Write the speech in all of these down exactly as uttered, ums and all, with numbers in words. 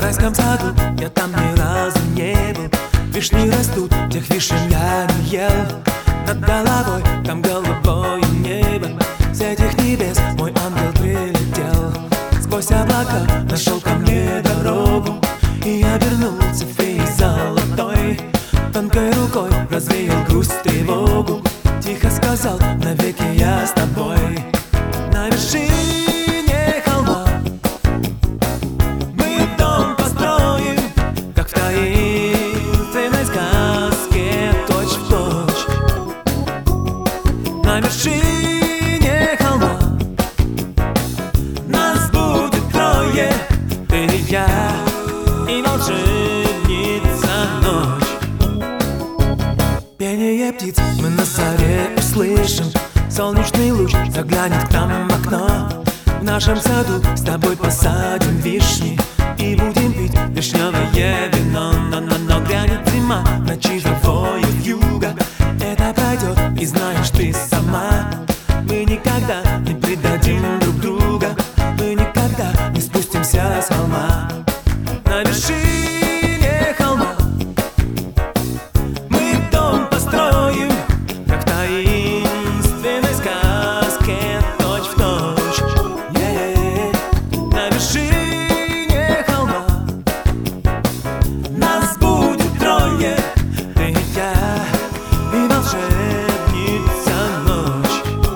райском саду я там ни разу не был. Вишни растут, тех вишен я не ел. Над головой там голубое небо. С этих небес мой ангел прилетел. Сквозь облака нашел ко мне дорогу и обернулся феей золотой. Тонкой рукой развеял грусть, тревогу. Тихо сказал: навеки я с тобой. На вершине холма мы дом построим, как в таинственной сказке, точь-в-точь. На вершине холма нас будет трое, ты и я и волшебница ночь. Пение птиц мы на заре услышим. Солнечный луч заглянет к нам в окно. В нашем саду с тобой посадим вишни и будем пить вишневое вино. Но, но, но грянет зима, ночи завоет вьюга. Это пройдет, и знаешь ты сама, мы никогда не предадим друг друга. Мы никогда не спустимся с холма. На вершине холма мы дом построим, как в таинственной сказке, точь-в-точь. Yeah. На вершине холма нас будет трое, ты и я и волшебница ночь.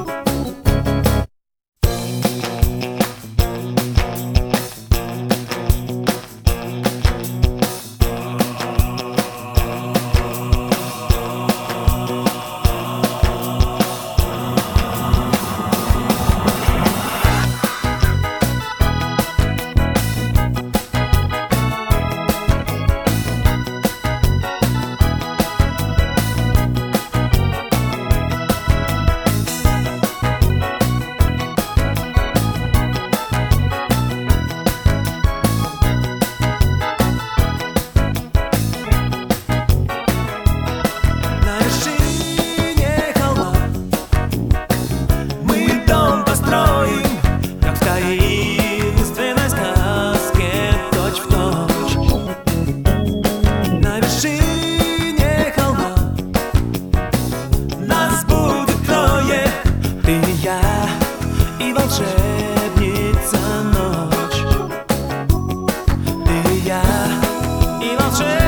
И волшебница ночь, ты и я и волшебница.